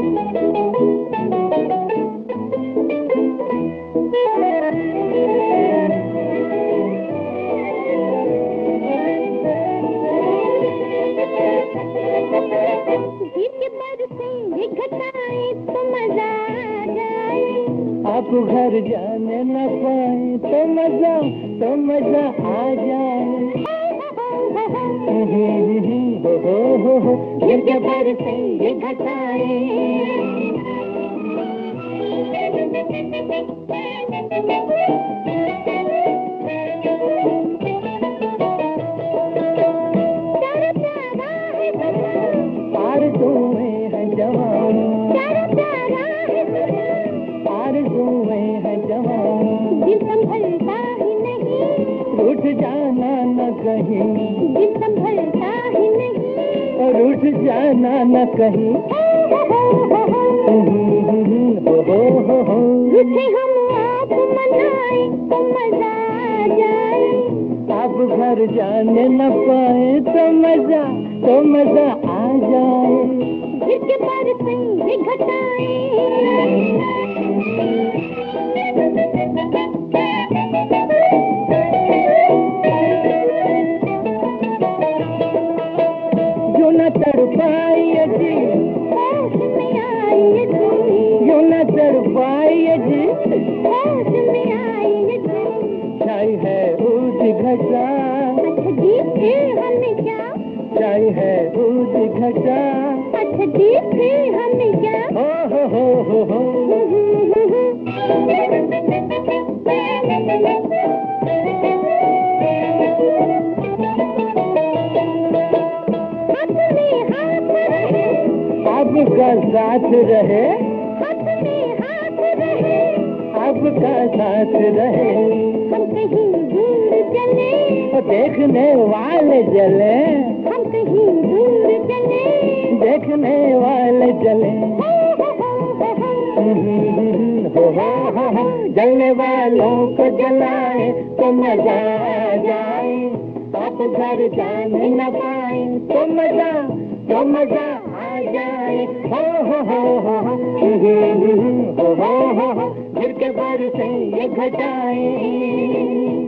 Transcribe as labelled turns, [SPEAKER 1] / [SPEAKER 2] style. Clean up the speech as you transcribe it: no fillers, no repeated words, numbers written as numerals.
[SPEAKER 1] आप घर जाने न पाए तो मजा आ जाए।
[SPEAKER 2] गिर के बरसे ये घटाए,
[SPEAKER 1] आरज़ूएं हैं जवान, आरज़ूएं हैं जवान,
[SPEAKER 2] दिल संभलता ही नहीं,
[SPEAKER 1] रूठ जाना न कहीं,
[SPEAKER 2] दिल संभलता ही नहीं,
[SPEAKER 1] और रूठ जाना न कहीं।
[SPEAKER 2] रूठे हम आप मनाए तो मजा आ जाए।
[SPEAKER 1] आप घर जाने न पाए तो मजा आ जाए।
[SPEAKER 2] गिर के बरसे ये घटाए,
[SPEAKER 1] जो न तड़पाई जी,
[SPEAKER 2] होश में आई ये धुन,
[SPEAKER 1] जो न तड़पाई जी,
[SPEAKER 2] होश में आई ये धुन।
[SPEAKER 1] छाई है ऊँची घटा,
[SPEAKER 2] अच्छा जी फिर हमें क्या,
[SPEAKER 1] छाई है ऊँची घटा।
[SPEAKER 2] अच्छा जी फिर हमें क्या।
[SPEAKER 1] हो।
[SPEAKER 2] हाथ में हाथ रहे,
[SPEAKER 1] आपका साथ रहे,
[SPEAKER 2] हाथ में हाथ रहे,
[SPEAKER 1] आपका साथ रहे।
[SPEAKER 2] हम कहीं दूर चले,
[SPEAKER 1] और देखने वाले जले,
[SPEAKER 2] हम कहीं दूर चले।
[SPEAKER 1] देखने वाले जले। जलने वालों को जलाए तो मजा आ जाए। आप घर जाने न पाए तो मजा आ जाए। गिर के बरसे ये घटाए।